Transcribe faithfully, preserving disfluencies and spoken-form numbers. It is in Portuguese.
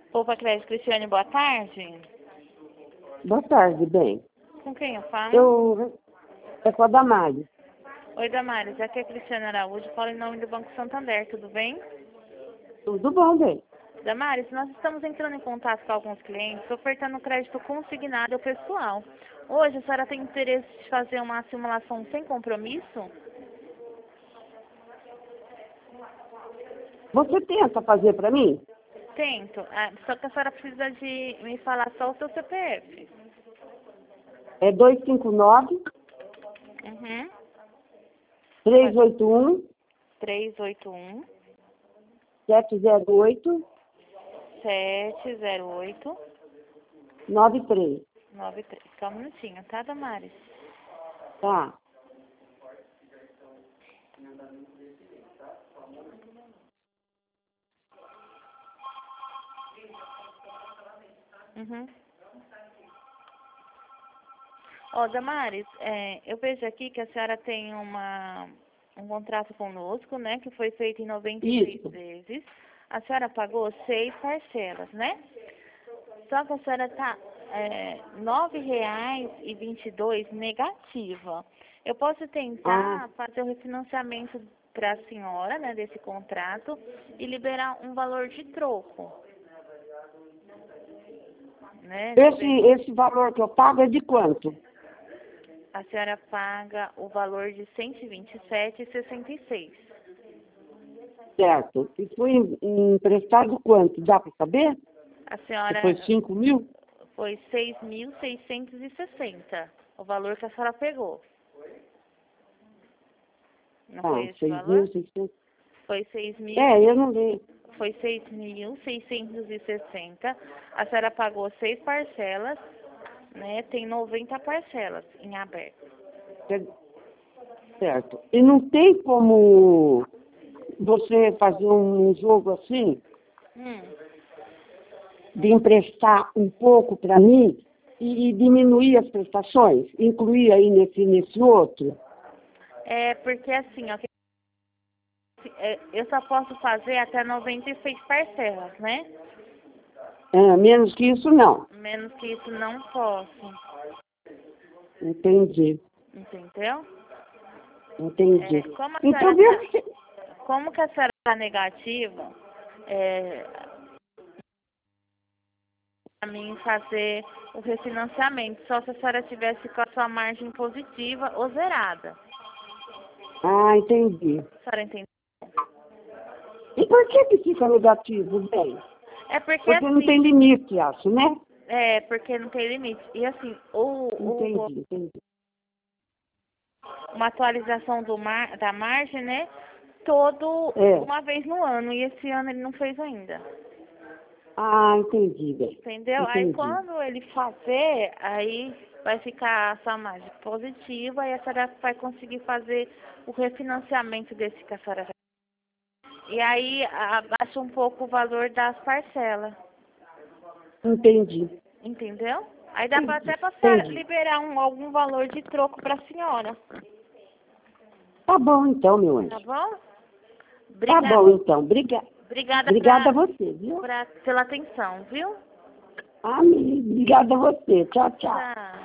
Poupa Crédito, Cristiane, boa tarde. Boa tarde, bem. Com quem eu falo? Eu... É com a Damares. Oi, Damares, aqui é a Cristiane Araújo, falo em nome do Banco Santander, tudo bem? Tudo bom, bem. Damares, nós estamos entrando em contato com alguns clientes, ofertando crédito consignado ao pessoal. Hoje, a senhora tem interesse de fazer uma simulação sem compromisso? Você tenta fazer para mim? Tento, ah, só que a senhora precisa de me falar só o seu C P F. É dois cinco nove, Uhum. três oito um, três oito um, sete zero oito, sete zero oito, nove três. nove três. Só um minutinho, tá, Damares? Tá. Uhum. Ó, Damares, é, eu vejo aqui que a senhora tem uma, um contrato conosco, né, que foi feito em noventa e seis Isso. vezes. A senhora pagou seis parcelas, né? Só que a senhora está é, nove reais e vinte e dois negativa. Eu posso tentar Ah, fazer o refinanciamento para a senhora, né, desse contrato e liberar um valor de troco, né? esse, esse valor que eu pago é de quanto? A senhora paga o valor de cento e vinte e sete reais e sessenta e seis centavos. Certo. E foi em- emprestado quanto? Dá para saber? A Se senhora foi cinco mil? foi seis mil seiscentos e sessenta, o valor que a senhora pegou. Não Ah, foi esse seis mil valor? e seiscentos. Foi seis mil, É, eu não vi. foi seis mil seiscentos e sessenta. A senhora pagou seis parcelas, né? Tem noventa parcelas em aberto. Certo. E não tem como você fazer um jogo assim, Hum. de emprestar um pouco para mim e, e diminuir as prestações, incluir aí nesse, nesse outro? É porque assim, ó, é, eu só posso fazer até noventa e seis parcelas, né? É, menos que isso, não. Menos que isso não posso. Entendi, Entendeu? entendi. É, como a Então, senhora vê tá, se... como que a senhora está negativa, é, para mim fazer o refinanciamento, só se a senhora tivesse com a sua margem positiva ou zerada. Ah, entendi. A senhora entende? E por que que fica negativo, bem? É porque Porque não tem assim, limite, acho, né? é porque não tem limite. E assim, o, o, Entendi, entendi. uma atualização do mar, da margem, né? Todo É. uma vez no ano. E esse ano ele não fez ainda. Ah, entendi, bem. Entendeu? Aí Entendi. quando ele fazer, aí vai ficar a sua margem positiva e a senhora vai conseguir fazer o refinanciamento desse que a senhora já. E aí abaixa um pouco o valor das parcelas. Entendi. Entendeu? Aí dá pra até Entendi. pra senhora Entendi. liberar um, algum valor de troco pra senhora. Tá bom, então, meu Tá anjo. bom? Tá Obrigada, bom, então. Obriga... obrigada Obrigada a pra, você, viu? pra, pela atenção, viu? Amém. Obrigada a você. Tchau, tchau. Tchau.